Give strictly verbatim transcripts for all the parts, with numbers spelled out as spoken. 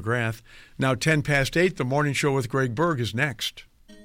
McGrath. Now ten past eight, the morning show with Greg Berg is next.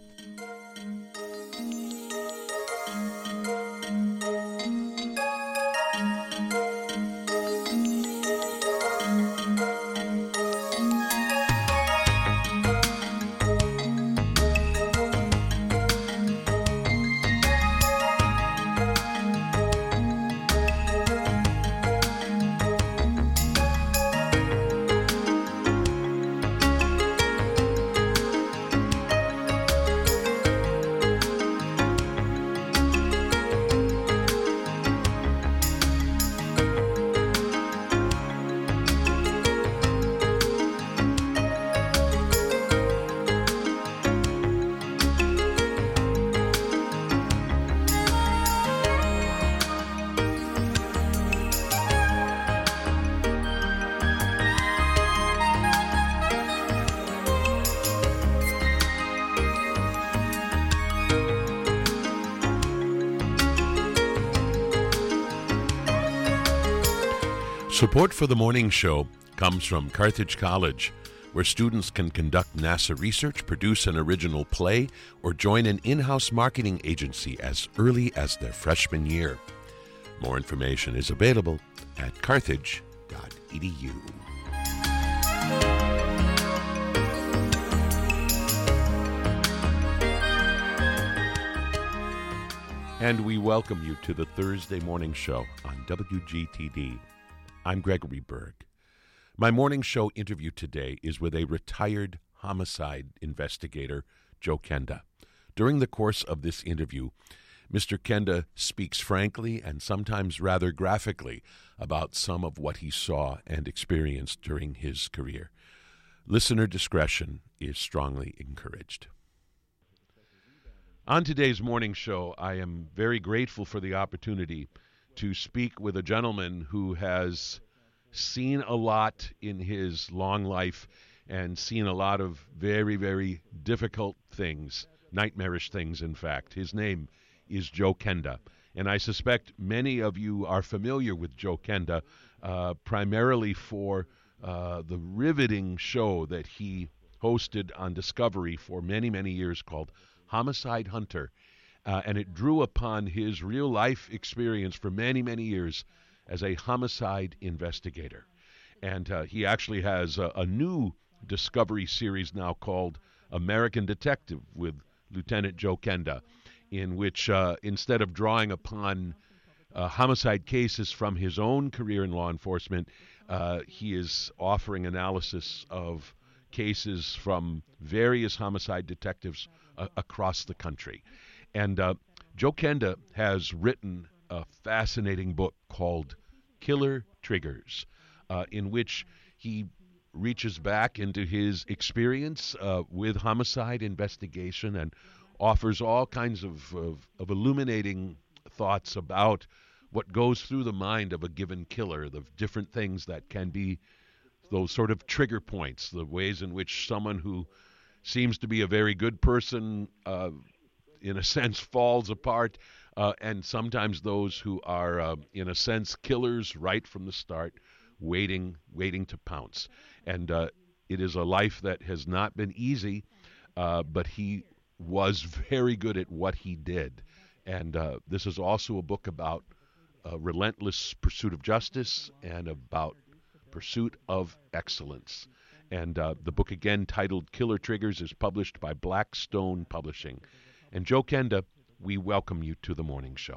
Support for the morning show comes from Carthage College, where students can conduct NASA research, produce an original play, or join an in-house marketing agency as early as their freshman year. More information is available at carthage dot e d u. And we welcome you to the Thursday morning show on W G T D. I'm Gregory Berg. My morning show interview today is with a retired homicide investigator, Joe Kenda. During the course of this interview, Mister Kenda speaks frankly and sometimes rather graphically about some of what he saw and experienced during his career. Listener discretion is strongly encouraged. On today's morning show, I am very grateful for the opportunity to speak with a gentleman who has seen a lot in his long life and seen a lot of very, very difficult things, nightmarish things, in fact. His name is Joe Kenda, and I suspect many of you are familiar with Joe Kenda, uh, primarily for uh, the riveting show that he hosted on Discovery for many, many years called Homicide Hunter. Uh, and it drew upon his real-life experience for many, many years as a homicide investigator. And uh, he actually has a, a new Discovery series now called American Detective with Lieutenant Joe Kenda, in which uh, instead of drawing upon uh, homicide cases from his own career in law enforcement, uh, he is offering analysis of cases from various homicide detectives uh, across the country. And uh, Joe Kenda has written a fascinating book called Killer Triggers, uh, in which he reaches back into his experience uh, with homicide investigation and offers all kinds of, of, of illuminating thoughts about what goes through the mind of a given killer, the different things that can be those sort of trigger points, the ways in which someone who seems to be a very good person uh, in a sense, falls apart, uh, and sometimes those who are, uh, in a sense, killers right from the start, waiting, waiting to pounce. And uh, it is a life that has not been easy, uh, but he was very good at what he did. And uh, this is also a book about uh, relentless pursuit of justice and about pursuit of excellence. And uh, the book, again, titled Killer Triggers, is published by Blackstone Publishing. And Joe Kenda, we welcome you to the morning show.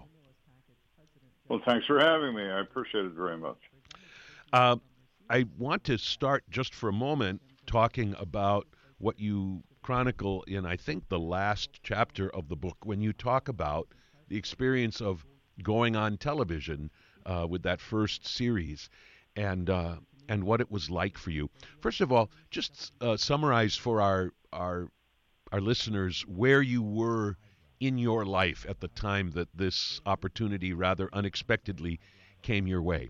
Well, thanks for having me. I appreciate it very much. Uh, I want to start just for a moment talking about what you chronicle in, I think, the last chapter of the book, when you talk about the experience of going on television uh, with that first series and uh, and what it was like for you. First of all, just uh, summarize for our our our listeners where you were in your life at the time that this opportunity rather unexpectedly came your way.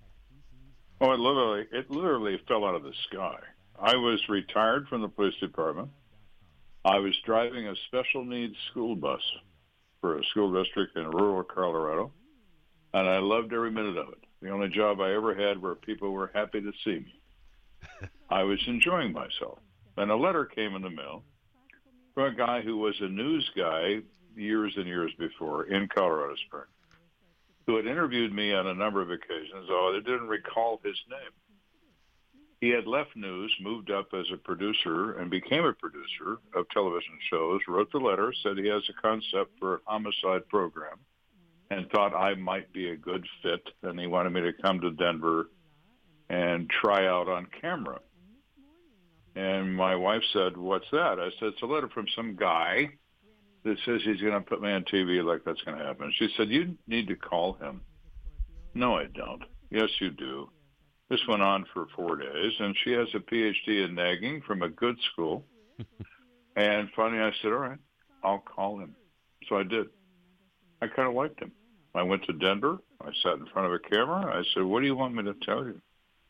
Oh, it literally, it literally fell out of the sky. I was retired from the police department. I was driving a special needs school bus for a school district in rural Colorado, and I loved every minute of it. The only job I ever had where people were happy to see me. I was enjoying myself. And a letter came in the mail from a guy who was a news guy years and years before in Colorado Springs, who had interviewed me on a number of occasions, although I didn't recall his name. He had left news, moved up as a producer, and became a producer of television shows, wrote the letter, said he has a concept for a homicide program, and thought I might be a good fit, and he wanted me to come to Denver and try out on camera. And my wife said, "What's that?" I said, "It's a letter from some guy that says he's going to put me on T V like that's going to happen." She said, "You need to call him." "No, I don't." "Yes, you do." This went on for four days, and she has a P H D in nagging from a good school. And finally I said, "All right, I'll call him." So I did. I kind of liked him. I went to Denver. I sat in front of a camera. I said, "What do you want me to tell you?"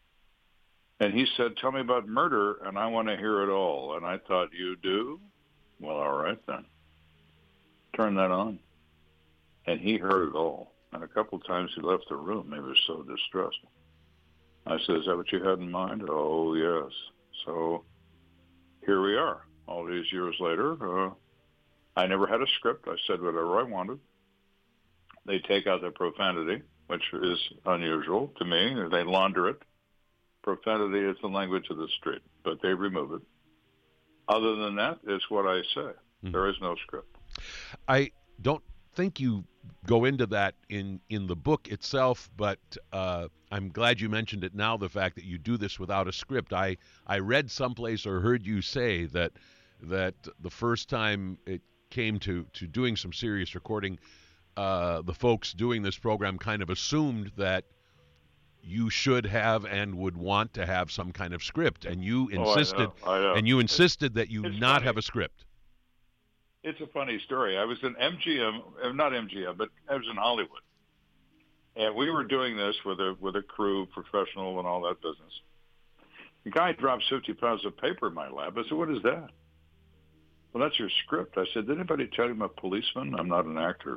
And he said, "Tell me about murder, and I want to hear it all." And I thought, "You do? Well, all right then." Turn that on. And he heard it all. And a couple of times he left the room. He was so distressed. I said, "Is that what you had in mind?" "Oh, yes." So here we are. All these years later, uh, I never had a script. I said whatever I wanted. They take out the profanity, which is unusual to me. They launder it. Profanity is the language of the street, but they remove it. Other than that, it's what I say. Mm-hmm. There is no script. I don't think you go into that in, in the book itself, but uh, I'm glad you mentioned it now, the fact that you do this without a script. I, I read someplace or heard you say that that the first time it came to, to doing some serious recording, uh, the folks doing this program kind of assumed that you should have and would want to have some kind of script, and you insisted oh, I know, I know. and you insisted that you it's not funny. have a script. It's a funny story. I was in M G M, not M G M, but I was in Hollywood, and we were doing this with a with a crew, professional, and all that business. The guy drops fifty pounds of paper in my lap. I said, "What is that?" "Well, that's your script." I said, "Did anybody tell you I'm a policeman? I'm not an actor."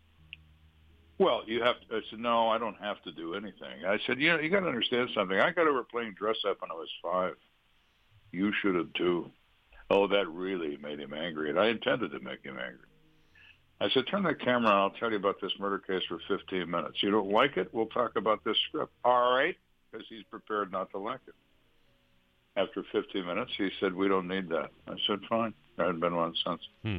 "Well, you have to." I said, "No, I don't have to do anything." I said, "You know, you got to understand something. I got over playing dress up when I was five. You should have too." Oh, that really made him angry, and I intended to make him angry. I said, "Turn the camera on. I'll tell you about this murder case for fifteen minutes. You don't like it? We'll talk about this script." "All right," because he's prepared not to like it. After fifteen minutes, he said, "We don't need that." I said, "Fine." There hadn't been one since. Hmm.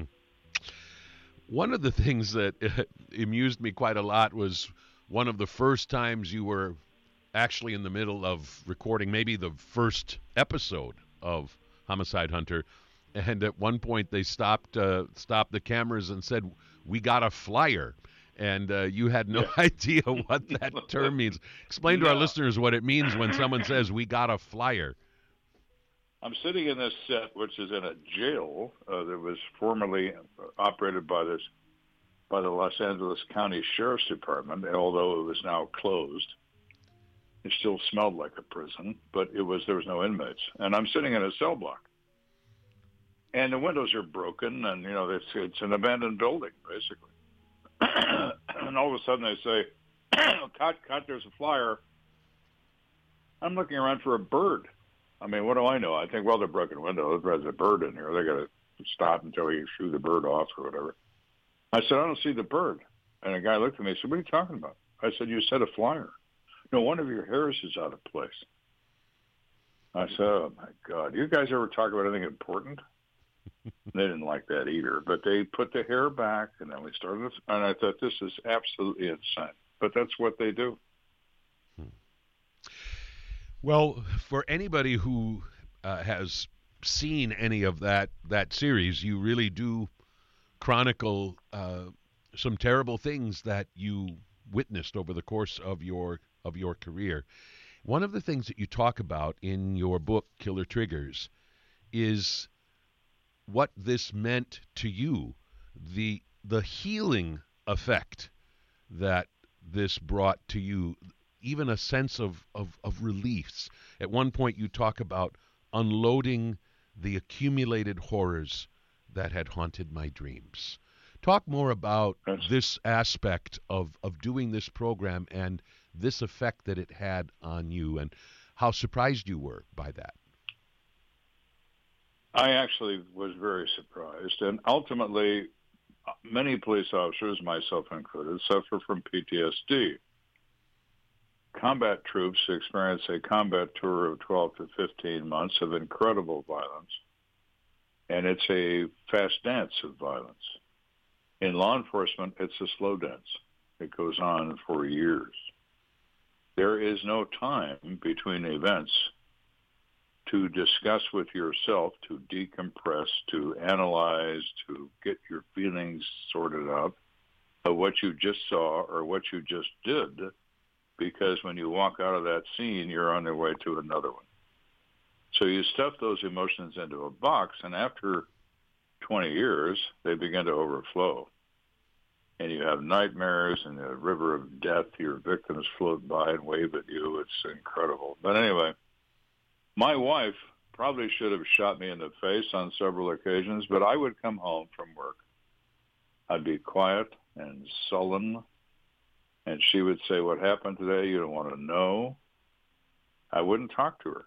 One of the things that amused me quite a lot was one of the first times you were actually in the middle of recording maybe the first episode of Homicide Hunter, and at one point they stopped uh, stopped the cameras and said, "We got a flyer," and uh, you had no yeah. idea what that term means. Explain to no. our listeners what it means when someone says, "We got a flyer." I'm sitting in this set, which is in a jail uh, that was formerly operated by this by the Los Angeles County Sheriff's Department, although it was now closed. It still smelled like a prison, but it was there was no inmates. And I'm sitting in a cell block. And the windows are broken, and, you know, it's, it's an abandoned building, basically. And all of a sudden they say, cut, cut, there's a flyer. I'm looking around for a bird. I mean, what do I know? I think, well, they're broken windows. There's a bird in here. They got to stop until you shoot the bird off or whatever. I said, "I don't see the bird." And a guy looked at me and said, "What are you talking about?" I said, "You said a flyer." "No, one of your hairs is out of place." I said, "Oh, my God. You guys ever talk about anything important?" They didn't like that either. But they put the hair back, and then we started. And I thought, this is absolutely insane. But that's what they do. Well, for anybody who uh, has seen any of that that series, you really do chronicle uh, some terrible things that you witnessed over the course of your of your career. One of the things that you talk about in your book, Killer Triggers, is what this meant to you, the the healing effect that this brought to you, even a sense of, of, of release. At one point you talk about unloading the accumulated horrors that had haunted my dreams. Talk more about Yes. this aspect of, of doing this program and this effect that it had on you, and how surprised you were by that. I actually was very surprised. And ultimately, many police officers, myself included, suffer from P T S D. Combat troops experience a combat tour of twelve to fifteen months of incredible violence, and it's a fast dance of violence. In law enforcement, it's a slow dance. It goes on for years. There is no time between events to discuss with yourself, to decompress, to analyze, to get your feelings sorted out of what you just saw or what you just did, because when you walk out of that scene, you're on your way to another one. So you stuff those emotions into a box, and after twenty years, they begin to overflow. And you have nightmares, and the river of death, your victims float by and wave at you. It's incredible. But anyway, my wife probably should have shot me in the face on several occasions, but I would come home from work. I'd be quiet and sullen, and she would say, "What happened today? You don't want to know." I wouldn't talk to her.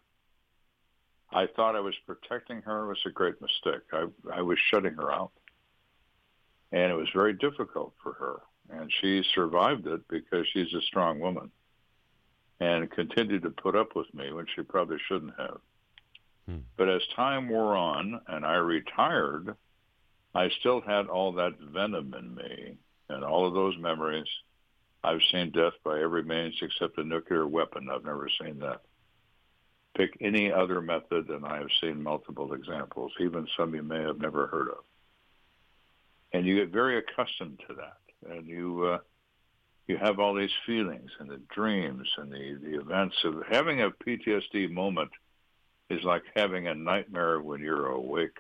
I thought I was protecting her. It was a great mistake. I, I was shutting her out. And it was very difficult for her. And she survived it because she's a strong woman and continued to put up with me when she probably shouldn't have. Hmm. But as time wore on and I retired, I still had all that venom in me and all of those memories. I've seen death by every means except a nuclear weapon. I've never seen that. Pick any other method, and I have seen multiple examples, even some you may have never heard of. And you get very accustomed to that, and you uh, you have all these feelings and the dreams and the, the events of having a P T S D moment is like having a nightmare when you're awake.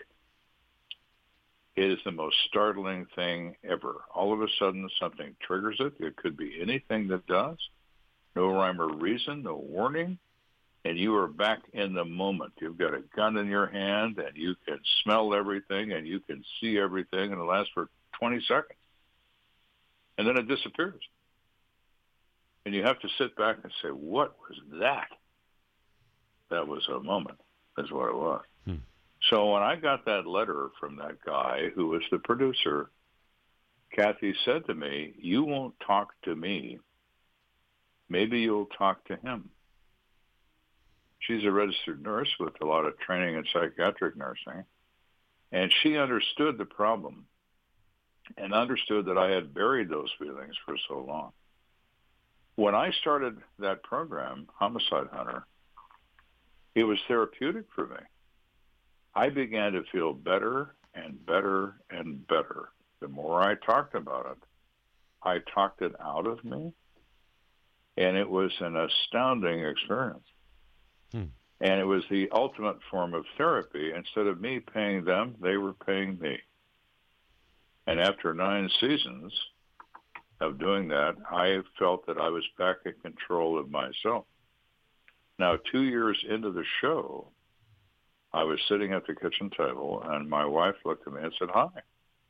It is the most startling thing ever. All of a sudden, something triggers it. It could be anything that does. No rhyme or reason, no warning. And you are back in the moment. You've got a gun in your hand, and you can smell everything, and you can see everything, and it lasts for twenty seconds. And then it disappears. And you have to sit back and say, what was that? That was a moment. That's what it was. Hmm. So when I got that letter from that guy who was the producer, Kathy said to me, "You won't talk to me. Maybe you'll talk to him." She's a registered nurse with a lot of training in psychiatric nursing, and she understood the problem and understood that I had buried those feelings for so long. When I started that program, Homicide Hunter, it was therapeutic for me. I began to feel better and better and better. The more I talked about it, I talked it out of me, and it was an astounding experience. Hmm. And it was the ultimate form of therapy. Instead of me paying them, they were paying me. And after nine seasons of doing that, I felt that I was back in control of myself. Now, two years into the show, I was sitting at the kitchen table, and my wife looked at me and said, "Hi."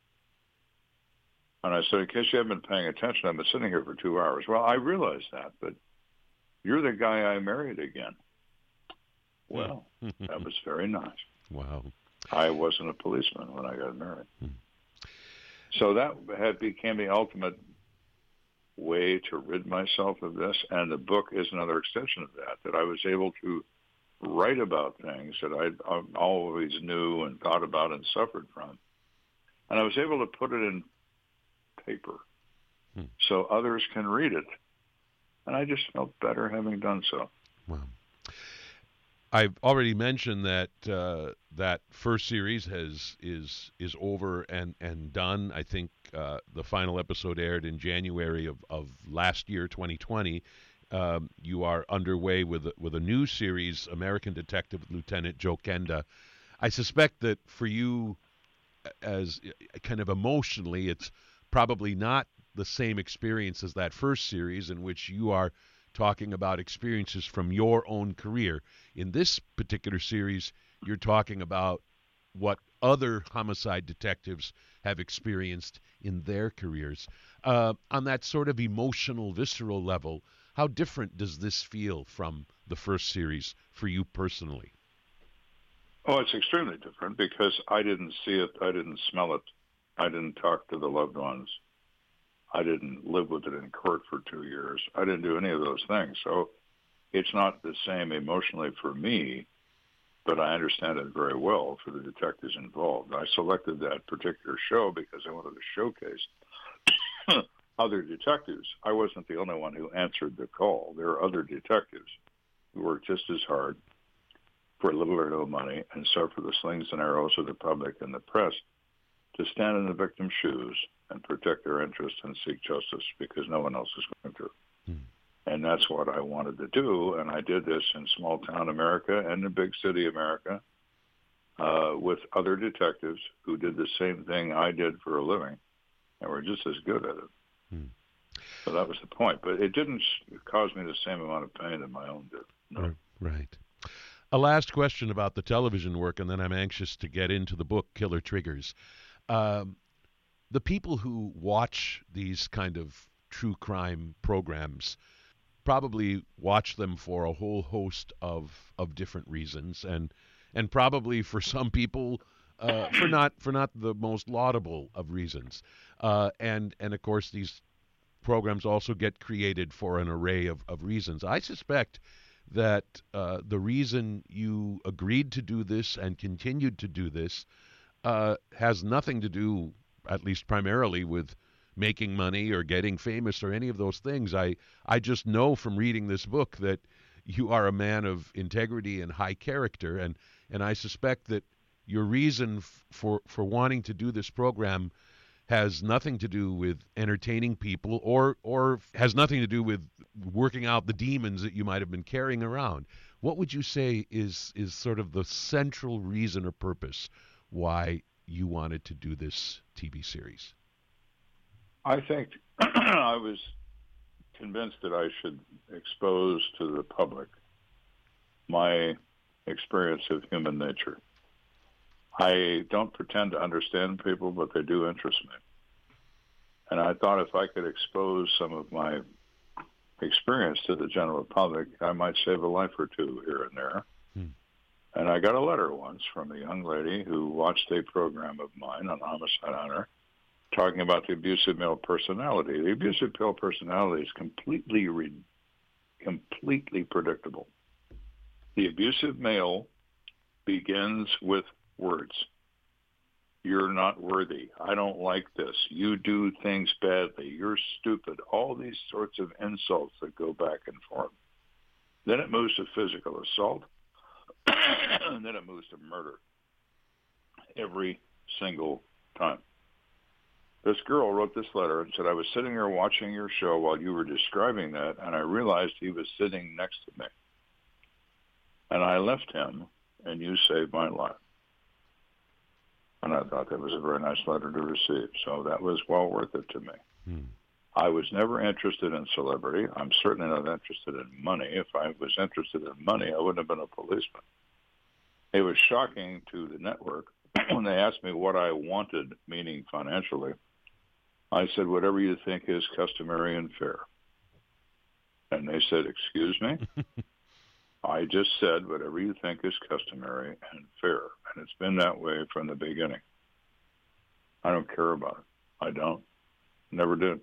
And I said, "In case you haven't been paying attention, I've been sitting here for two hours. Well, I realize that, but you're the guy I married again." Well, that was very nice. Wow. I wasn't a policeman when I got married. Hmm. So that had became the ultimate way to rid myself of this, and the book is another extension of that, that I was able to write about things that I always knew and thought about and suffered from. And I was able to put it in paper hmm. so others can read it. And I just felt better having done so. Wow. I've already mentioned that uh, that first series has is is over and, and done. I think uh, the final episode aired in January of, of last year, twenty twenty. Um, you are underway with with a new series, American Detective Lieutenant Joe Kenda. I suspect that for you, as kind of emotionally, it's probably not the same experience as that first series, in which you are talking about experiences from your own career. In this particular series, you're talking about what other homicide detectives have experienced in their careers. Uh, on that sort of emotional, visceral level, How different does this feel from the first series for you personally? Oh, it's extremely different because I didn't see it. I didn't smell it. I didn't talk to the loved ones. I didn't live with it in court for two years. I didn't do any of those things. So it's not the same emotionally for me, but I understand it very well for the detectives involved. I selected that particular show because I wanted to showcase other detectives. I wasn't the only one who answered the call. There are other detectives who work just as hard for little or no money and suffer the slings and arrows of the public and the press to stand in the victim's shoes and protect their interests and seek justice because no one else is going to. Hmm. And that's what I wanted to do, and I did this in small-town America and in big city America uh, with other detectives who did the same thing I did for a living and were just as good at it. Hmm. So that was the point. But it didn't cause me the same amount of pain that my own did. No. Right. A last question about the television work, and then I'm anxious to get into the book, Killer Triggers. Um, the people who watch these kind of true crime programs probably watch them for a whole host of, of different reasons, and and probably for some people uh, for not for not the most laudable of reasons. Uh, and and of course these programs also get created for an array of, of reasons. I suspect that uh, the reason you agreed to do this and continued to do this uh, has nothing to do, at least primarily, with making money or getting famous or any of those things. I, I just know from reading this book that you are a man of integrity and high character, and, and I suspect that your reason f- for, for wanting to do this program has nothing to do with entertaining people or or has nothing to do with working out the demons that you might have been carrying around. What would you say is is sort of the central reason or purpose why you wanted to do this T V series? I think I was convinced that I should expose to the public my experience of human nature. I don't pretend to understand people, but they do interest me. And I thought if I could expose some of my experience to the general public, I might save a life or two here and there. Hmm. And I got a letter once from a young lady who watched a program of mine on Homicide Hunter talking about the abusive male personality. The abusive male personality is completely, re- completely predictable. The abusive male begins with words. You're not worthy. I don't like this. You do things badly. You're stupid. All these sorts of insults that go back and forth. Then it moves to physical assault, and then it moves to murder every single time. This girl wrote this letter and said, I was sitting here watching your show while you were describing that, and I realized he was sitting next to me. And I left him, and you saved my life. And I thought that was a very nice letter to receive. So that was well worth it to me. Hmm. I was never interested in celebrity. I'm certainly not interested in money. If I was interested in money, I wouldn't have been a policeman. It was shocking to the network when they asked me what I wanted, meaning financially. I said, whatever you think is customary and fair. And they said, excuse me? I just said whatever you think is customary and fair. And it's been that way from the beginning. I don't care about it. I don't. Never did.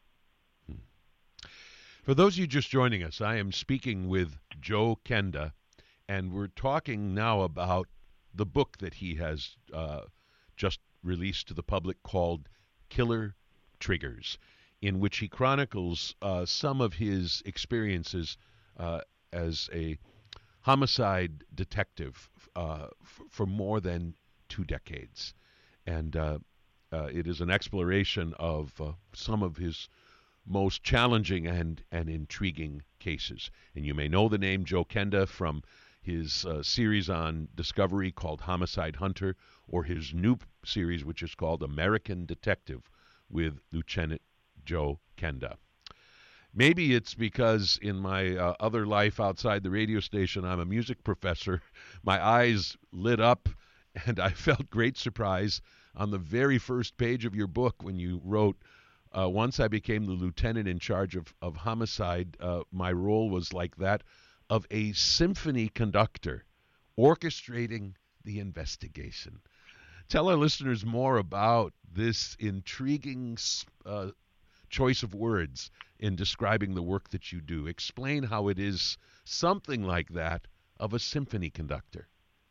For those of you just joining us, I am speaking with Joe Kenda, and we're talking now about the book that he has uh, just released to the public called Killer Triggers, in which he chronicles uh, some of his experiences uh, as a homicide detective uh, f- for more than two decades. And uh, uh, it is an exploration of uh, some of his most challenging and, and intriguing cases. And you may know the name Joe Kenda from his uh, series on Discovery called Homicide Hunter, or his new series which is called American Detective with Lieutenant Joe Kenda. Maybe it's because in my uh, other life outside the radio station, I'm a music professor. My eyes lit up, and I felt great surprise on the very first page of your book when you wrote, Uh, once I became the lieutenant in charge of, of homicide, uh, my role was like that of a symphony conductor, orchestrating the investigation. Tell our listeners more about this intriguing uh, choice of words in describing the work that you do. Explain how it is something like that of a symphony conductor.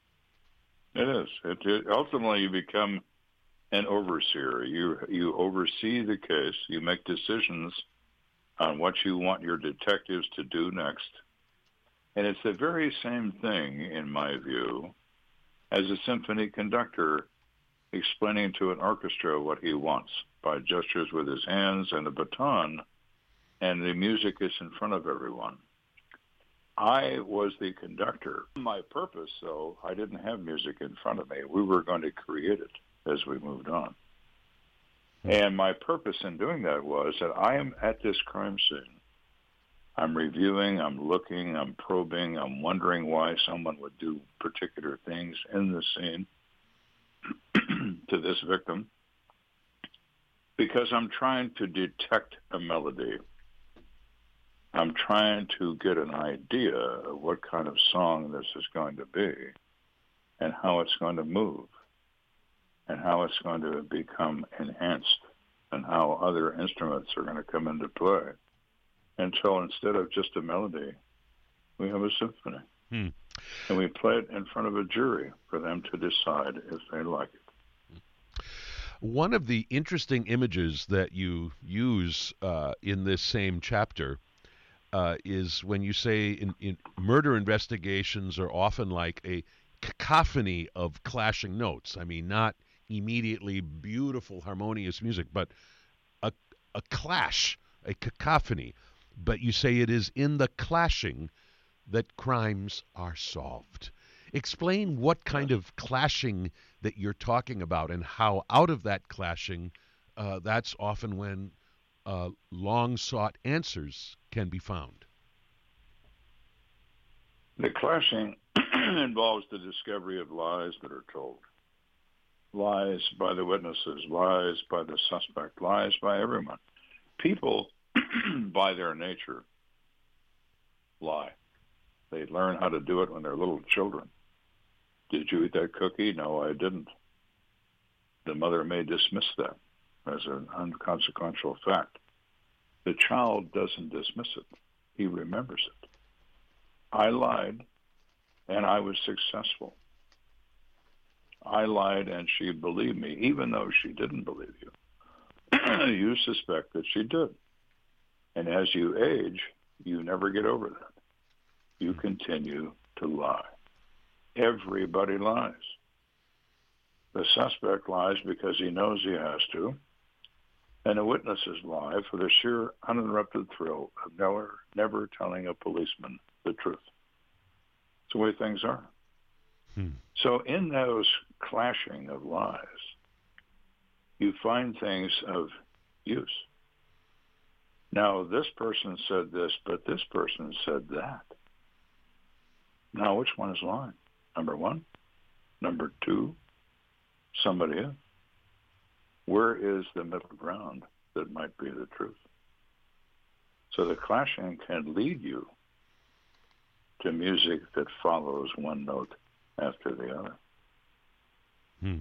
It is. It, it, ultimately, you become an overseer. You you oversee the case. You make decisions on what you want your detectives to do next. And it's the very same thing, in my view, as a symphony conductor explaining to an orchestra what he wants by gestures with his hands and a baton, and the music is in front of everyone. I was the conductor. My purpose, though, I didn't have music in front of me. We were going to create it as we moved on. And my purpose in doing that was that I am at this crime scene. I'm reviewing, I'm looking, I'm probing, I'm wondering why someone would do particular things in the scene to this victim, because I'm trying to detect a melody. I'm trying to get an idea of what kind of song this is going to be and how it's going to move and how it's going to become enhanced and how other instruments are going to come into play until instead of just a melody, we have a symphony. Hmm. And we play it in front of a jury for them to decide if they like it. One of the interesting images that you use uh, in this same chapter uh, is when you say in, in murder investigations are often like a cacophony of clashing notes. I mean, not immediately beautiful, harmonious music, but a, a clash, a cacophony. But you say it is in the clashing that crimes are solved. Explain what kind of clashing that you're talking about and how out of that clashing, uh, that's often when uh, long-sought answers can be found. The clashing involves the discovery of lies that are told. Lies by the witnesses, lies by the suspect, lies by everyone. People, by their nature, lie. They learn how to do it when they're little children. Did you eat that cookie? No, I didn't. The mother may dismiss that as an inconsequential fact. The child doesn't dismiss it. He remembers it. I lied, and I was successful. I lied, and she believed me, even though she didn't believe you. You suspect that she did. And as you age, you never get over that. You continue to lie. Everybody lies. The suspect lies because he knows he has to, and the witnesses lie for the sheer uninterrupted thrill of never, never telling a policeman the truth. It's the way things are. Hmm. So in those clashing of lies, you find things of use. Now, this person said this, but this person said that. Now, which one is lying? Number one? Number two? Somebody else? Where is the middle ground that might be the truth? So the clashing can lead you to music that follows one note after the other. Hmm.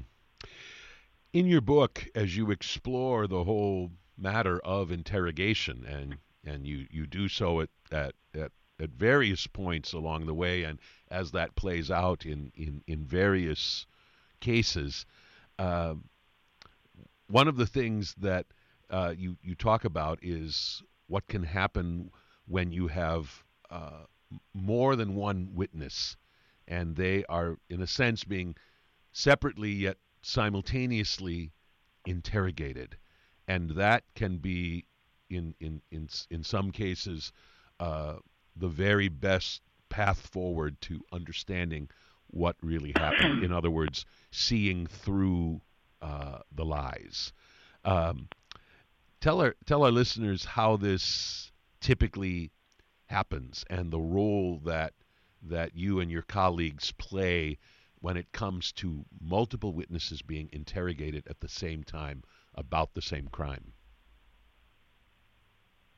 In your book, as you explore the whole matter of interrogation, and and you, you do so at, at, at, at various points along the way, and as that plays out in, in, in various cases, uh, one of the things that uh, you, you talk about is what can happen when you have uh, more than one witness, and they are, in a sense, being separately yet simultaneously interrogated. And that can be, in in in, in some cases, uh, the very best path forward to understanding what really happened. In other words, seeing through uh, the lies. Um, tell our tell our listeners how this typically happens and the role that that you and your colleagues play when it comes to multiple witnesses being interrogated at the same time about the same crime.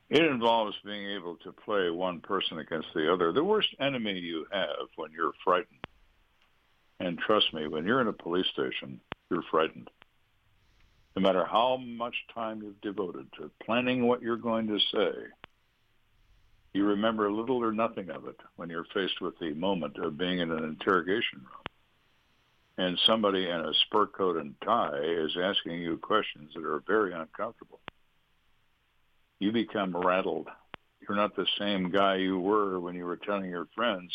It involves being able to play one person against the other. The worst enemy you have when you're frightened, and trust me, when you're in a police station, you're frightened. No matter how much time you've devoted to planning what you're going to say, you remember little or nothing of it when you're faced with the moment of being in an interrogation room and somebody in a sport coat and tie is asking you questions that are very uncomfortable. You become rattled. You're not the same guy you were when you were telling your friends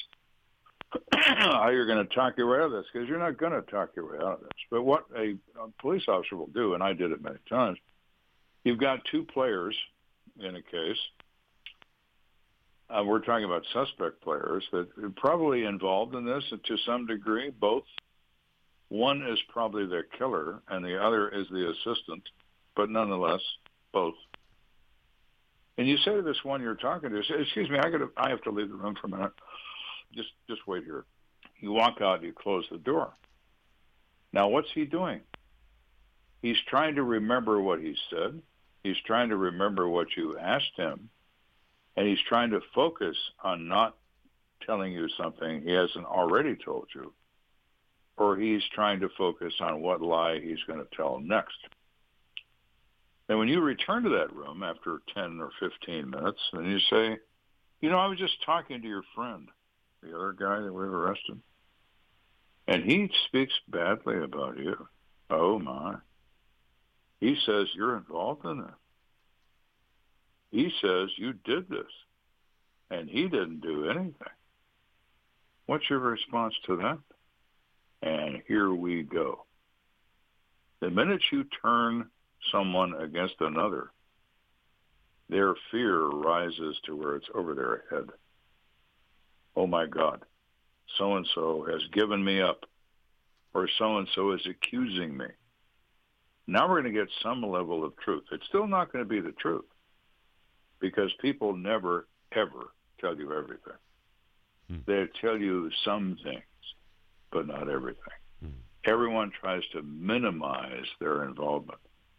how you're going to talk your way out of this, because you're not going to talk your way out of this. But what a, a police officer will do, and I did it many times, you've got two players in a case. Uh, we're talking about suspect players that are probably involved in this to some degree, both. One is probably the killer, and the other is the assistant, but nonetheless, both. And you say to this one you're talking to, excuse me, I got I have to leave the room for a minute. Just just wait here. You walk out, you close the door. Now, what's he doing? He's trying to remember what he said. He's trying to remember what you asked him. And he's trying to focus on not telling you something he hasn't already told you. Or he's trying to focus on what lie he's going to tell next. And when you return to that room after ten or fifteen minutes, and you say, you know, I was just talking to your friend, the other guy that we arrested, and he speaks badly about you. Oh, my. He says you're involved in it. He says you did this, and he didn't do anything. What's your response to that? And here we go. The minute you turn someone against another, their fear rises to where it's over their head. Oh, my God, so-and-so has given me up, or so-and-so is accusing me. Now we're going to get some level of truth. It's still not going to be the truth, because people never, ever tell you everything. Hmm. They tell you some things, but not everything. Hmm. Everyone tries to minimize their involvement.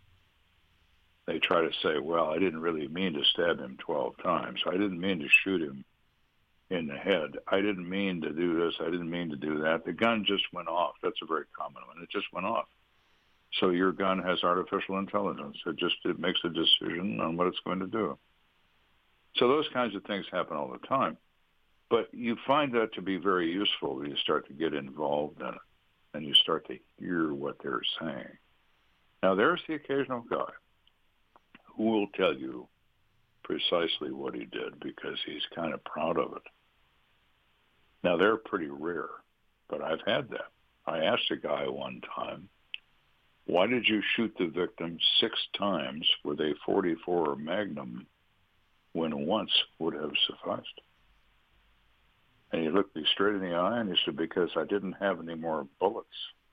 They try to say, well, I didn't really mean to stab him twelve times. I didn't mean to shoot him in the head. I didn't mean to do this. I didn't mean to do that. The gun just went off. That's a very common one. It just went off. So your gun has artificial intelligence. It just it makes a decision on what it's going to do. So those kinds of things happen all the time. But you find that to be very useful when you start to get involved in it and you start to hear what they're saying. Now, there's the occasional guy who will tell you precisely what he did because he's kind of proud of it. Now, they're pretty rare, but I've had that. I asked a guy one time, why did you shoot the victim six times with a forty-four Magnum when once would have sufficed? And he looked me straight in the eye and he said, because I didn't have any more bullets.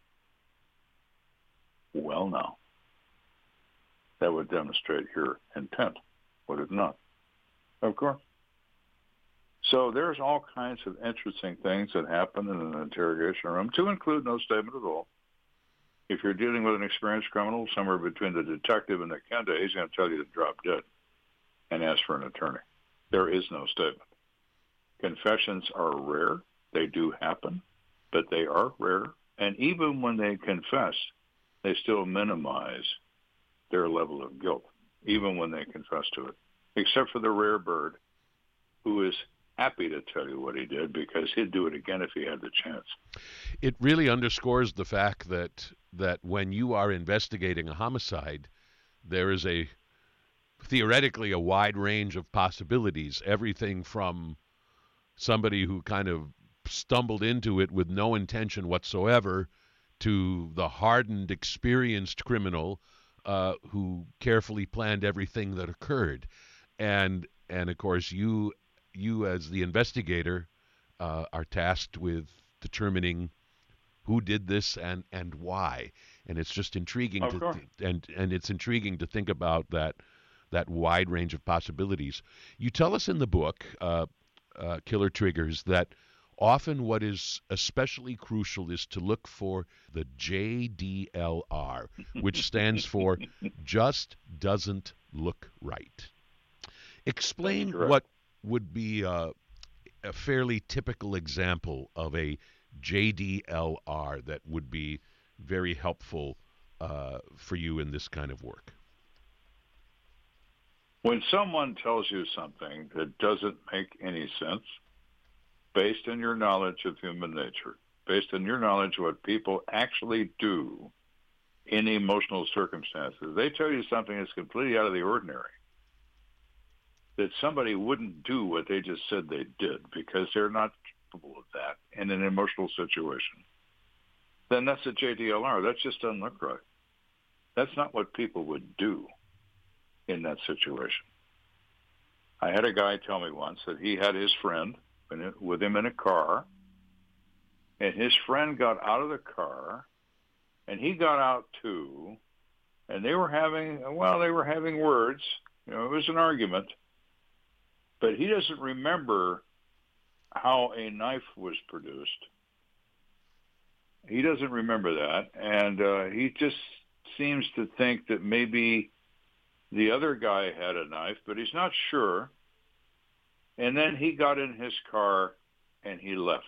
Well, now, that would demonstrate your intent, would it not? Of course. So there's all kinds of interesting things that happen in an interrogation room, to include no statement at all. If you're dealing with an experienced criminal, somewhere between the detective and the kenda, he's going to tell you to drop dead and ask for an attorney. There is no statement. Confessions are rare. They do happen, but they are rare. And even when they confess, they still minimize their level of guilt, even when they confess to it, except for the rare bird who is happy to tell you what he did because he'd do it again if he had the chance. It really underscores the fact that that when you are investigating a homicide, there is a theoretically a wide range of possibilities, everything from somebody who kind of stumbled into it with no intention whatsoever to the hardened, experienced criminal uh, who carefully planned everything that occurred. And, and of course, you you as the investigator uh, are tasked with determining who did this and, and why. And it's just intriguing of to course. and and it's intriguing to think about that that wide range of possibilities. You tell us in the book, uh, uh, Killer Triggers, that often what is especially crucial is to look for the J D L R, which stands for just doesn't look right. Explain what would be uh, a fairly typical example of a J D L R that would be very helpful uh, for you in this kind of work. When someone tells you something that doesn't make any sense, based on your knowledge of human nature, based on your knowledge of what people actually do in emotional circumstances, they tell you something that's completely out of the ordinary, that somebody wouldn't do what they just said they did because they're not capable of that in an emotional situation, then that's a J D L R. That just doesn't look right. That's not what people would do in that situation. I had a guy tell me once that he had his friend with him in a car, and his friend got out of the car, and he got out too, and they were having, well, they were having words. You know, it was an argument, but he doesn't remember how a knife was produced. He doesn't remember that, and uh, he just seems to think that maybe the other guy had a knife, but he's not sure. And then he got in his car and he left.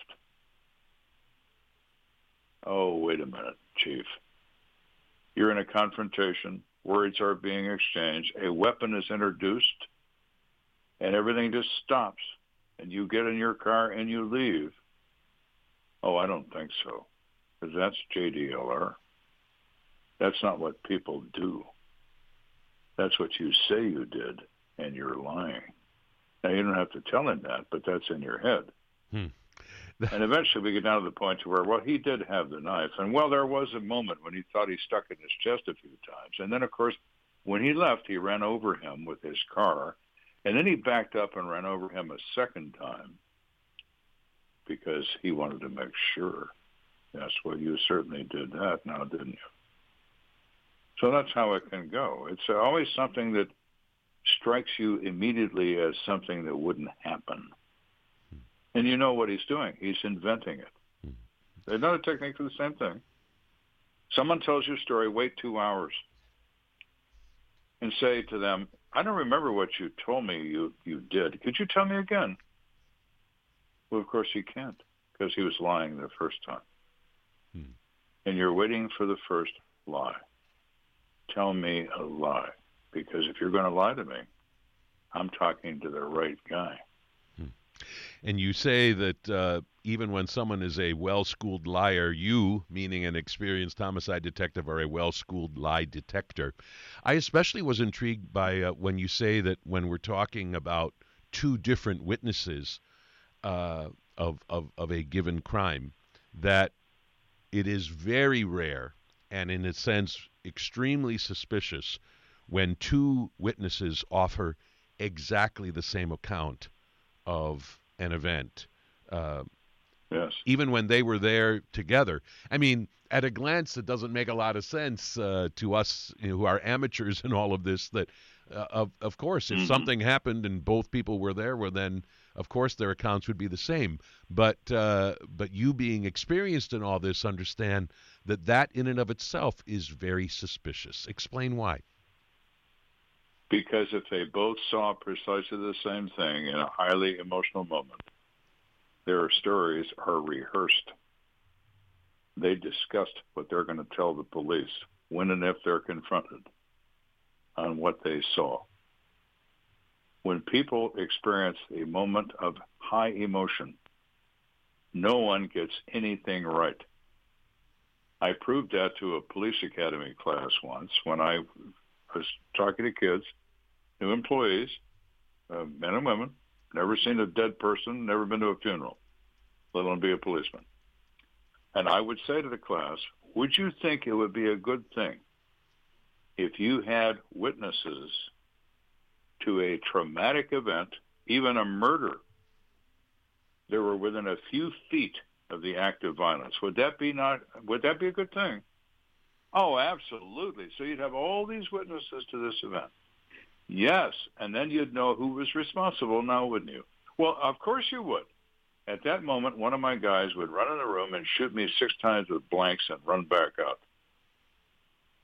Oh, wait a minute, Chief. You're in a confrontation. Words are being exchanged. A weapon is introduced, and everything just stops. And you get in your car and you leave. Oh, I don't think so, because that's J D L R. That's not what people do. That's what you say you did, and you're lying. Now, you don't have to tell him that, but that's in your head. Hmm. And eventually we get down to the point to where, well, he did have the knife. And, well, there was a moment when he thought he stuck it in his chest a few times. And then, of course, when he left, he ran over him with his car. And then he backed up and ran over him a second time because he wanted to make sure. Yes, well, you certainly did that now, didn't you? So that's how it can go. It's always something that strikes you immediately as something that wouldn't happen. And you know what he's doing. He's inventing it. Another technique for the same thing. Someone tells you a story, wait two hours and say to them, I don't remember what you told me you, you did. Could you tell me again? Well, of course he can't, because he was lying the first time. Hmm. And you're waiting for the first lie. Tell me a lie, because if you're going to lie to me, I'm talking to the right guy. Hmm. And you say that uh, even when someone is a well-schooled liar, you, meaning an experienced homicide detective, are a well-schooled lie detector. I especially was intrigued by uh, when you say that when we're talking about two different witnesses uh, of, of, of a given crime, that it is very rare and, in a sense, extremely suspicious when two witnesses offer exactly the same account of an event, uh, yes, even when they were there together. I mean, at a glance, it doesn't make a lot of sense uh, to us, you know, who are amateurs in all of this, that, uh, of, of course, if mm-hmm. something happened and both people were there, well, then, of course, their accounts would be the same. But, uh, but you being experienced in all this understand that that in and of itself is very suspicious. Explain why. Because if they both saw precisely the same thing in a highly emotional moment, their stories are rehearsed. They discussed what they're going to tell the police when and if they're confronted on what they saw. When people experience a moment of high emotion, no one gets anything right. I proved that to a police academy class once when I was talking to kids, new employees, uh, men and women, never seen a dead person, never been to a funeral, let alone be a policeman. And I would say to the class, would you think it would be a good thing if you had witnesses to a traumatic event, even a murder, that were within a few feet of the act of violence? Would that be not? Would that be a good thing? Oh, absolutely. So you'd have all these witnesses to this event. Yes, and then you'd know who was responsible now, wouldn't you? Well, of course you would. At that moment, one of my guys would run in the room and shoot me six times with blanks and run back out.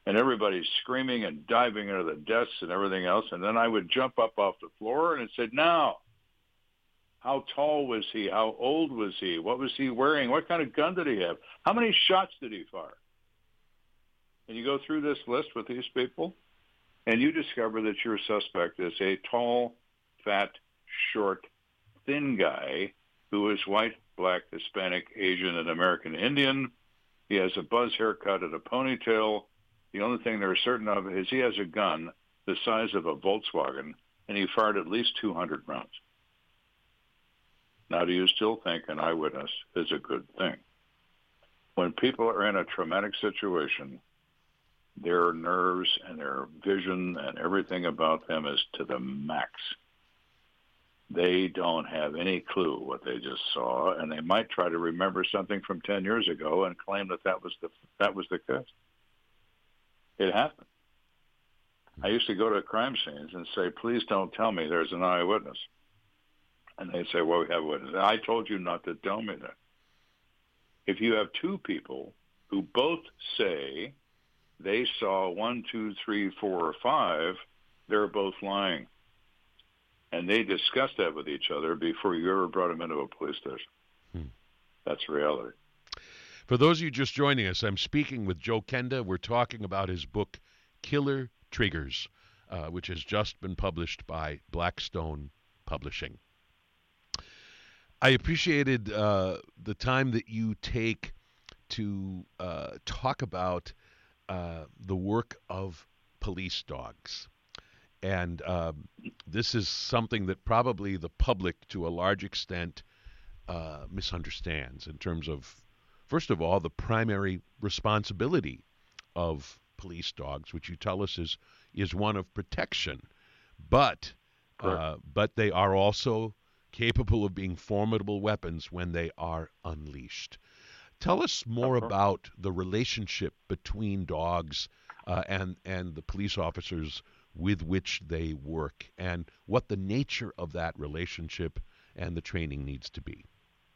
and everybody's screaming and diving into the desks and everything else. And then I would jump up off the floor and it said, now, how tall was he? How old was he? What was he wearing? What kind of gun did he have? How many shots did he fire? And you go through this list with these people, and you discover that your suspect is a tall, fat, short, thin guy who is white, black, Hispanic, Asian, and American Indian. He has a buzz haircut and a ponytail. The only thing they're certain of is he has a gun the size of a Volkswagen, and he fired at least two hundred rounds. Now, do you still think an eyewitness is a good thing? When people are in a traumatic situation, their nerves and their vision and everything about them is to the max. They don't have any clue what they just saw, and they might try to remember something from ten years ago and claim that that was the, that was the case. It happened. I used to go to crime scenes and say, please don't tell me there's an eyewitness. And they'd say, well, we have a witness. I told you not to tell me that. If you have two people who both say they saw one, two, three, four, or five, they're both lying. And they discussed that with each other before you ever brought them into a police station. Hmm. That's reality. For those of you just joining us, I'm speaking with Joe Kenda. We're talking about his book, Killer Triggers, uh, which has just been published by Blackstone Publishing. I appreciated uh, the time that you take to uh, talk about uh, the work of police dogs. And um, this is something that probably the public, to a large extent, uh, misunderstands in terms of, first of all, the primary responsibility of police dogs, which you tell us is is one of protection. But uh, but they are also capable of being formidable weapons when they are unleashed. Tell us more uh-huh. about the relationship between dogs uh, and and the police officers with which they work, and what the nature of that relationship and the training needs to be.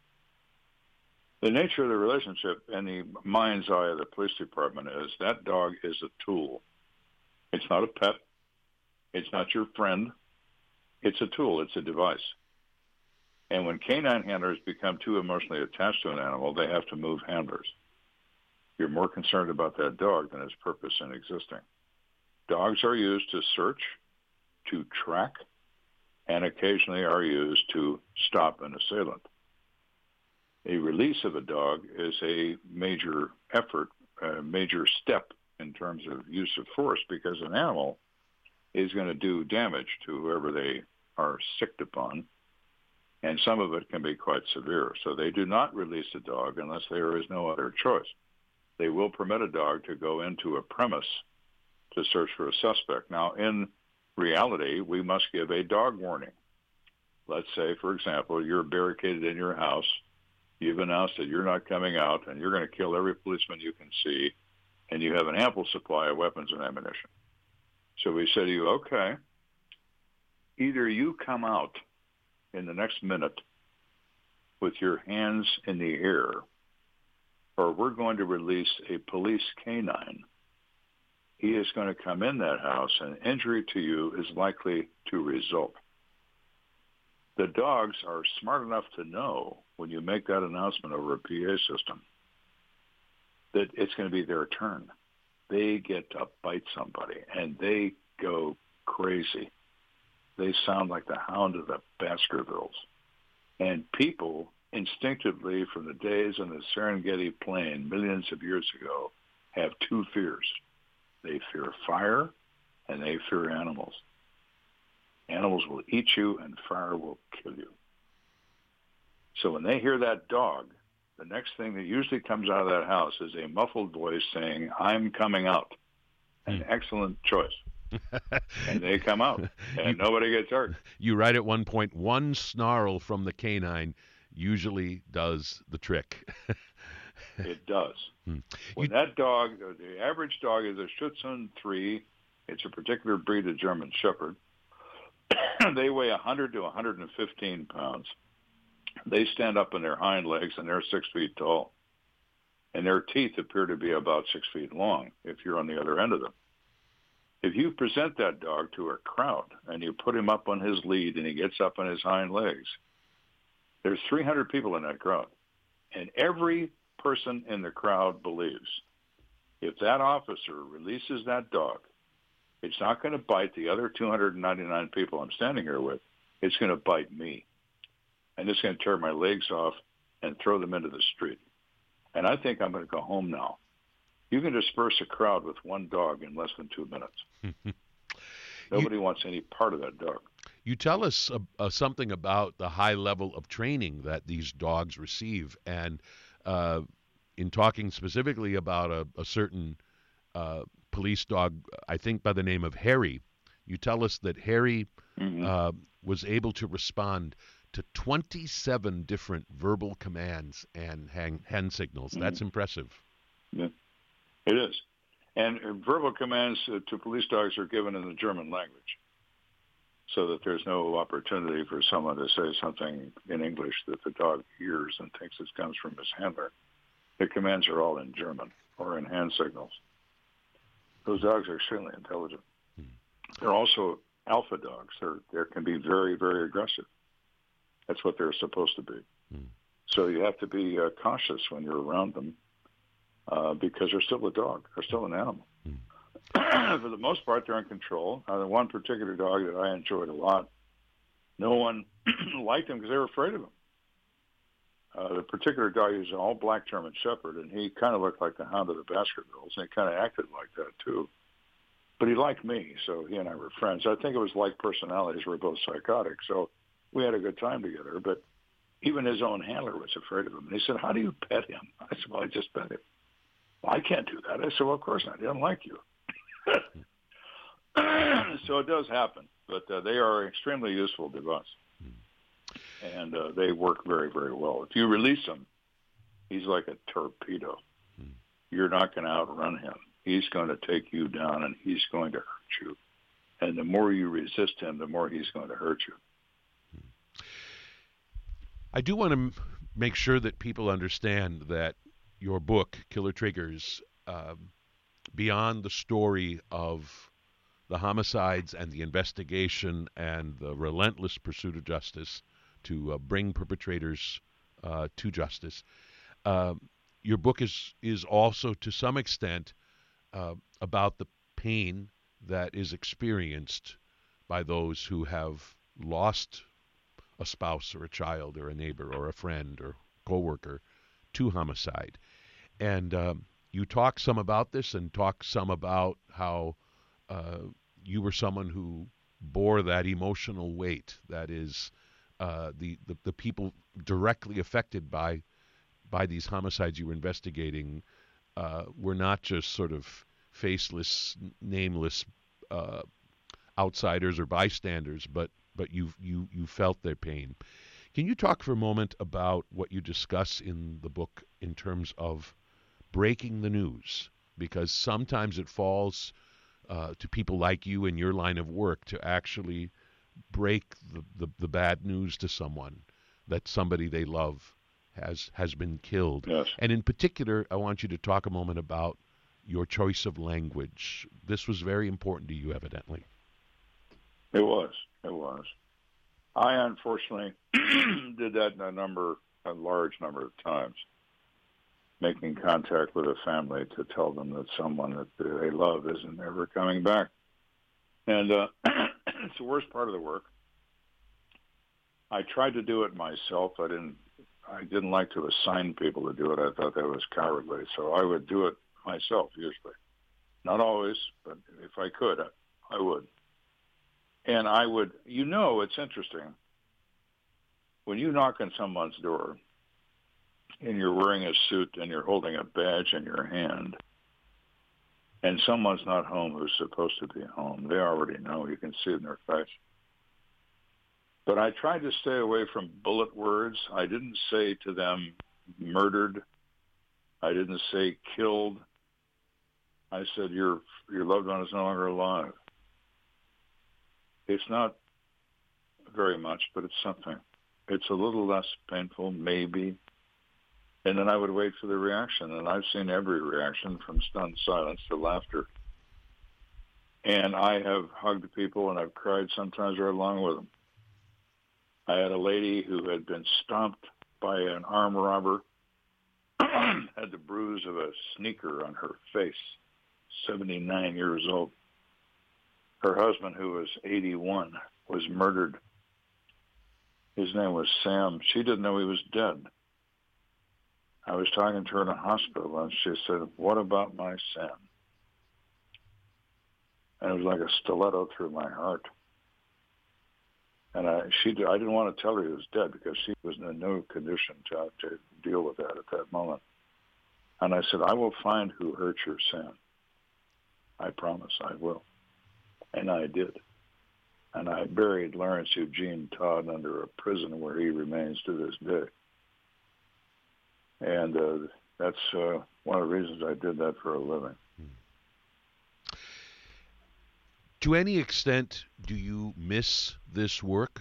The nature of the relationship in the mind's eye of the police department is that dog is a tool. It's not a pet. It's not your friend. It's a tool. It's a device. And when canine handlers become too emotionally attached to an animal, they have to move handlers. You're more concerned about that dog than its purpose in existing. Dogs are used to search, to track, and occasionally are used to stop an assailant. A release of a dog is a major effort, a major step in terms of use of force, because an animal is going to do damage to whoever they are sicked upon, and some of it can be quite severe. So they do not release a dog unless there is no other choice. They will permit a dog to go into a premise to search for a suspect. Now, in reality, we must give a dog warning. Let's say, for example, you're barricaded in your house. You've announced that you're not coming out, and you're going to kill every policeman you can see, and you have an ample supply of weapons and ammunition. So we say to you, okay, either you come out in the next minute with your hands in the air, or we're going to release a police canine. He is going to come in that house, and injury to you is likely to result. The dogs are smart enough to know when you make that announcement over a P A system that it's going to be their turn. They get to bite somebody, and they go crazy. They sound like the hound of the Baskervilles. And people instinctively, from the days on the Serengeti Plain millions of years ago, have two fears. They fear fire, and they fear animals. Animals will eat you, and fire will kill you. So when they hear that dog, the next thing that usually comes out of that house is a muffled voice saying, I'm coming out. An mm. excellent choice. And they come out, and you, nobody gets hurt. You write at one point, one snarl from the canine usually does the trick. It does. Hmm. When you, that dog, the average dog is a Schutzhund three. It's a particular breed of German Shepherd. They weigh one hundred to one hundred fifteen pounds. They stand up on their hind legs, and they're six feet tall. and their teeth appear to be about six feet long if you're on the other end of them. If you present that dog to a crowd and you put him up on his lead and he gets up on his hind legs, there's three hundred people in that crowd. And every person in the crowd believes if that officer releases that dog, it's not going to bite the other two hundred ninety-nine people I'm standing here with. It's going to bite me. And it's going to tear my legs off and throw them into the street. And I think I'm going to go home now. You can disperse a crowd with one dog in less than two minutes. Nobody you, wants any part of that dog. You tell us uh, uh, something about the high level of training that these dogs receive. And uh, in talking specifically about a, a certain uh, police dog, I think by the name of Harry, you tell us that Harry mm-hmm. uh, was able to respond to twenty-seven different verbal commands and hand, hand signals. Mm-hmm. That's impressive. Yeah, it is. And uh, verbal commands uh, to police dogs are given in the German language so that there's no opportunity for someone to say something in English that the dog hears and thinks it comes from his handler. The commands are all in German or in hand signals. Those dogs are extremely intelligent. Hmm. They're also alpha dogs. They're, they can be very, very aggressive. That's what they're supposed to be. Hmm. So you have to be uh, cautious when you're around them uh, because they're still a dog. They're still an animal. Hmm. For the most part, they're in control. Uh, the one particular dog that I enjoyed a lot, no one liked him because they were afraid of him. Uh, the particular dog is an all-black German Shepherd, and he kind of looked like the Hound of the Baskervilles, and he kind of acted like that, too. But he liked me, so he and I were friends. I think it was like personalities. We were both psychotic, so we had a good time together. But even his own handler was afraid of him. And he said, how do you pet him? I said, well, I just pet him. Well, I can't do that. I said, well, of course not. He doesn't like you. So it does happen, but uh, they are extremely useful to us. And uh, they work very, very well. If you release him, he's like a torpedo. Hmm. You're not going to outrun him. He's going to take you down, and he's going to hurt you. And the more you resist him, the more he's going to hurt you. Hmm. I do want to m- make sure that people understand that your book, Killer Triggers, um, beyond the story of the homicides and the investigation and the relentless pursuit of justice, to uh, bring perpetrators uh, to justice. Uh, your book is is also, to some extent, uh, about the pain that is experienced by those who have lost a spouse or a child or a neighbor or a friend or coworker to homicide. And um, you talk some about this and talk some about how uh, you were someone who bore that emotional weight that is Uh, the, the the people directly affected by by these homicides you were investigating uh, were not just sort of faceless, nameless uh, outsiders or bystanders, but but you you you felt their pain. Can you talk for a moment about what you discuss in the book in terms of breaking the news? Because sometimes it falls uh, to people like you in your line of work to actually break the, the, the bad news to someone that somebody they love has has been killed. Yes. And in particular, I want you to talk a moment about your choice of language. This was very important to you, evidently. It was. It was. I unfortunately did that a number, a large number of times, making contact with a family to tell them that someone that they love isn't ever coming back. And uh, it's the worst part of the work. I tried to do it myself. I didn't. I didn't like to assign people to do it. I thought that was cowardly. So I would do it myself usually. Not always, but if I could, I, I would. And I would. You know, it's interesting. When you knock on someone's door, and you're wearing a suit and you're holding a badge in your hand, and someone's not home who's supposed to be home, they already know. You can see it in their face. But I tried to stay away from bullet words. I didn't say to them, murdered. I didn't say killed. I said, your your loved one is no longer alive. It's not very much, but it's something. It's a little less painful, maybe. And then I would wait for the reaction, and I've seen every reaction from stunned silence to laughter. And I have hugged people, and I've cried sometimes right along with them. I had a lady who had been stomped by an armed robber, had the bruise of a sneaker on her face, seventy-nine years old. Her husband, who was eighty-one, was murdered. His name was Sam. She didn't know he was dead. I was talking to her in a hospital, and she said, "What about my Sam?" And it was like a stiletto through my heart. And I, she, I didn't want to tell her he was dead because she was in no condition to, to deal with that at that moment. And I said, "I will find who hurt your Sam. I promise I will." And I did. And I buried Lawrence Eugene Todd under a prison where he remains to this day. And uh, that's uh, one of the reasons I did that for a living. To any extent, do you miss this work?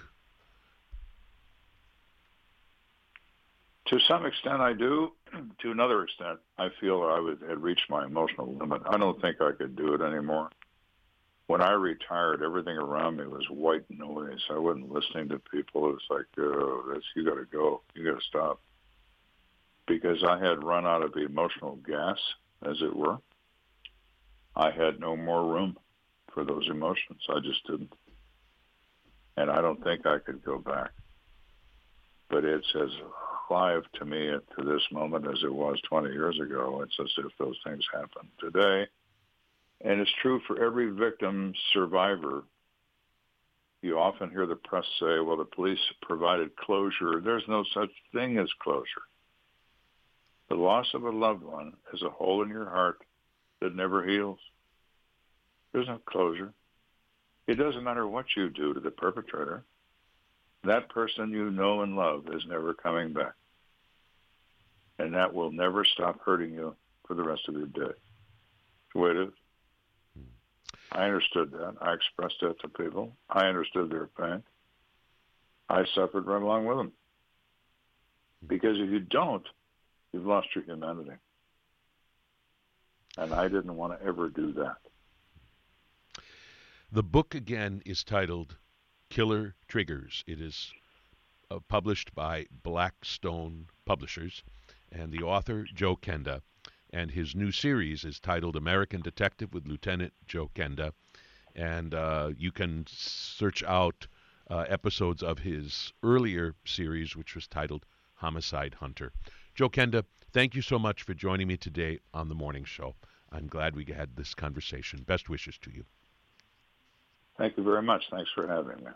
To some extent, I do. To another extent, I feel I would, had reached my emotional limit. I don't think I could do it anymore. When I retired, everything around me was white noise. I wasn't listening to people. It was like, oh, that's, you got to go. You got to stop. Because I had run out of emotional gas, as it were. I had no more room for those emotions. I just didn't. And I don't think I could go back. But it's as alive to me to this moment as it was twenty years ago. It's as if those things happened today. And it's true for every victim survivor. You often hear the press say, well, the police provided closure. There's no such thing as closure. The loss of a loved one is a hole in your heart that never heals. There's no closure. It doesn't matter what you do to the perpetrator. That person you know and love is never coming back. And that will never stop hurting you for the rest of your day. That's the way it is. I understood that. I expressed that to people. I understood their pain. I suffered right along with them. Because if you don't, you've lost your humanity. And I didn't want to ever do that. The book, again, is titled Killer Triggers. It is uh, published by Blackstone Publishers, and the author, Joe Kenda, and his new series is titled American Detective with Lieutenant Joe Kenda, and uh, you can search out uh, episodes of his earlier series, which was titled Homicide Hunter. Joe Kenda, thank you so much for joining me today on The Morning Show. I'm glad we had this conversation. Best wishes to you. Thank you very much. Thanks for having me.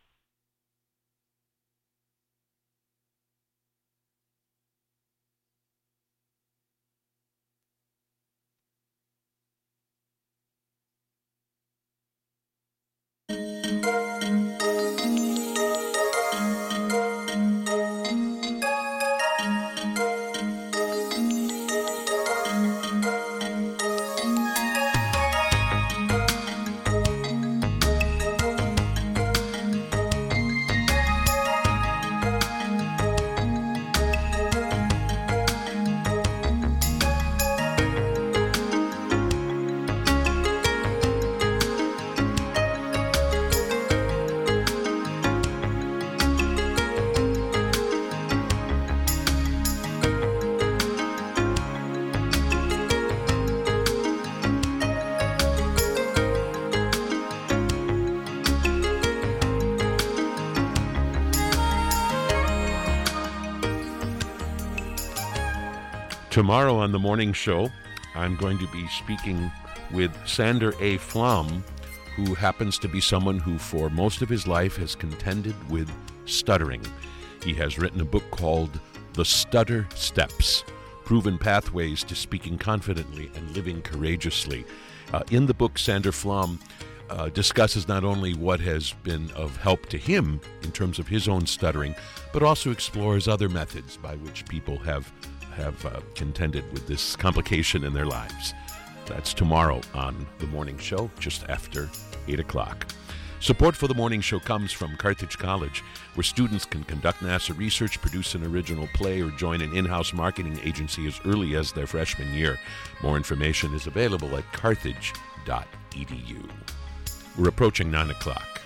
Tomorrow on The Morning Show, I'm going to be speaking with Sander A. Flom, who happens to be someone who for most of his life has contended with stuttering. He has written a book called The Stutter Steps, Proven Pathways to Speaking Confidently and Living Courageously. Uh, in the book, Sander Flom uh, discusses not only what has been of help to him in terms of his own stuttering, but also explores other methods by which people have have uh, contended with this complication in their lives. That's tomorrow on The Morning Show, just after eight o'clock. Support for the morning show comes from Carthage College, where students can conduct NASA research, produce an original play, or join an in-house marketing agency as early as their freshman year. More information is available at carthage dot e d u. We're approaching nine o'clock.